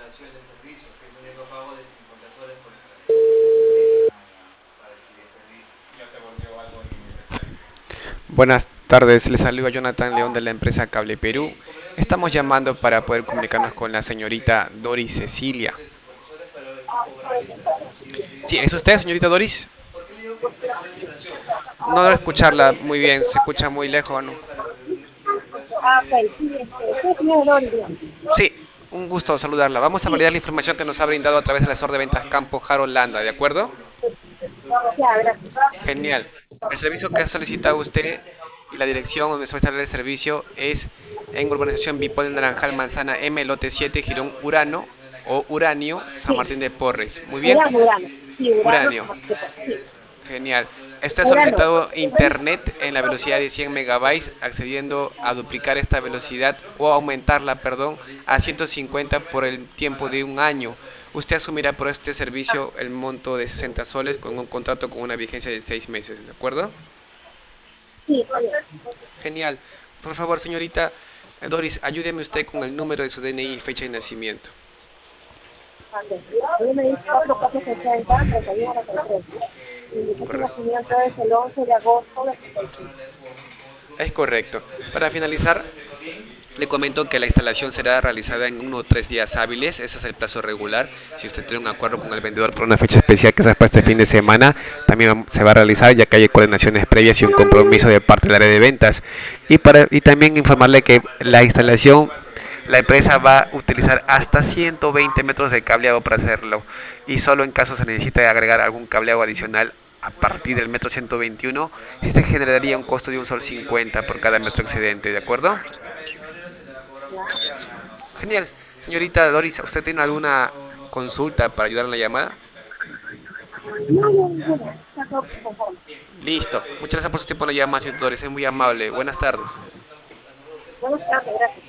Buenas tardes, les saluda Jonathan León de la empresa Cable Perú. Estamos llamando para poder comunicarnos con la señorita Doris Cecilia. Sí, ¿es usted, señorita Doris? No debo escucharla muy bien, se escucha muy lejos, ¿no? Ok, sí, soy señor Doris. Sí, un gusto saludarla. Vamos a validar la información que nos ha brindado a través del asesor de ventas Campo Harold Landa, ¿de acuerdo? Ya, gracias. Genial. El servicio que ha solicitado usted y la dirección donde se va a instalar el servicio es en Urbanización Bipol Naranjal Manzana M, lote 7, Girón Urano o Uranio, San Sí, Martín de Porres. Muy bien. Urano, Urano. Sí, Urano, Uranio. sí, Genial. Este ha Urano. solicitado internet en la velocidad de 100 megabytes, accediendo a duplicar esta velocidad o aumentarla, perdón, a 150 por el tiempo de un año. Usted asumirá por este servicio el monto de 60 soles con un contrato con una vigencia de 6 meses, ¿de acuerdo? Sí, oye, Genial. Por favor, señorita Doris, ayúdeme usted con el número de su DNI y fecha de nacimiento. ok. Hoy me dice 4460, 31 a 33. Mi fecha de Correcto. nacimiento es el 11 de agosto de 35. Es correcto. Para finalizar, le comento que la instalación será realizada en 1 o 3 días hábiles, ese es el plazo regular. Si usted tiene un acuerdo con el vendedor por una fecha especial que es para este fin de semana, también se va a realizar ya que hay coordinaciones previas y un compromiso de parte del área de ventas. Y también informarle que la instalación, la empresa va a utilizar hasta 120 metros de cableado para hacerlo y solo en caso se necesite agregar algún cableado adicional a partir del metro 121, sí se generaría un costo de un sol 50 por cada metro excedente, ¿de acuerdo? ¿Ya? Genial. Señorita Doris, ¿usted tiene alguna consulta para ayudar en la llamada? No, no, no, está todo conforme. Listo. Muchas gracias por su tiempo en la llamada, señorita Doris. Es muy amable. Buenas tardes. Buenas tardes, gracias.